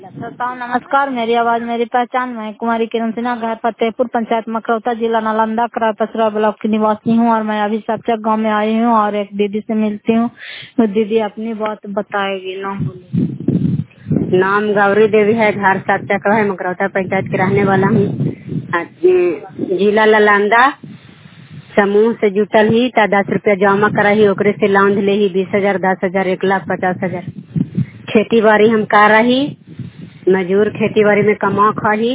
श्रोताओं नमस्कार। मेरी आवाज मेरी पहचान। मैं कुमारी किरण सिन्हा, घर फतेहपुर, पंचायत मकरौता, जिला नालंदा, क्राय पसरा ब्लॉक की निवासी हूँ और मैं अभी सबचक गांव में आई हूँ और एक दीदी से मिलती हूँ। तो दीदी अपनी बात बताएगी। नाम बोलिए। नाम गौरी देवी है, घर सबचक है, मकरौता पंचायत के रहने वाला हूँ। जिला नालंदा। समूह से जुटल ही 10 रुपया जमा करा ही, ओकरे से लौंध ले ही 20,000, 10,000, 1,50,000। खेती बाड़ी हम कर रही, मजूर खेती बाड़ी में कमा खा ही,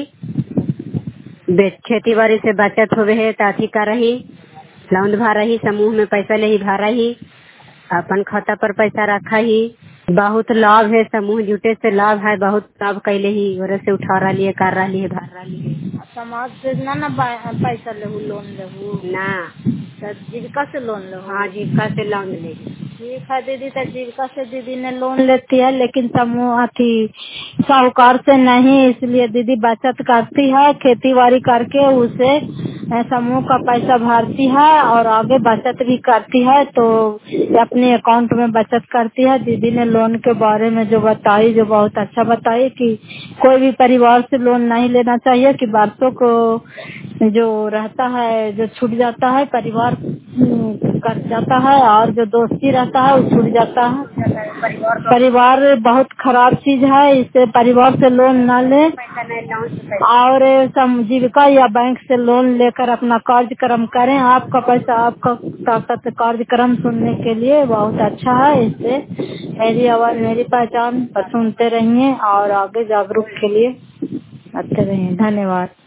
खेती बाड़ी से बचत होवे है ताथी कर रही, लौंध भर रही, समूह में पैसा ले ही भर रही, अपन खाता पर पैसा रखा ही। बहुत लाभ है, समूह जुटे से लाभ है, बहुत लाभ कैले ही, और से उठा रही है, कर रही है, भर रही है। समाज से ना पैसा लेहू, लोन लेहू ना, तो जीविका से लोन लेहू। हाँ जीविका से लोन ले। ठीक है दीदी, तो जीविका से दीदी ने लोन लेती है, लेकिन समूह अथी साहूकार से नहीं, इसलिए दीदी बचत करती है, खेती बाड़ी करके उसे समूह का पैसा भरती है और आगे बचत भी करती है, तो अपने अकाउंट में बचत करती है। दीदी ने लोन के बारे में जो बताई, जो बहुत अच्छा बताई कि कोई भी परिवार से लोन नहीं लेना चाहिए, कि बरसों को जो रहता है, जो छूट जाता है, परिवार कट जाता है, और जो दोस्ती रहता है वो छूट जाता है। परिवार बहुत खराब चीज है, इससे परिवार से लोन न ले और जीविका या बैंक से लोन लेकर अपना कार्यक्रम करें। आपका पैसा आपका ताकत। कार्यक्रम सुनने के लिए बहुत अच्छा है। इससे मेरी आवाज मेरी पहचान पर सुनते रहिए और आगे जागरूक के लिए आते रहिए। धन्यवाद।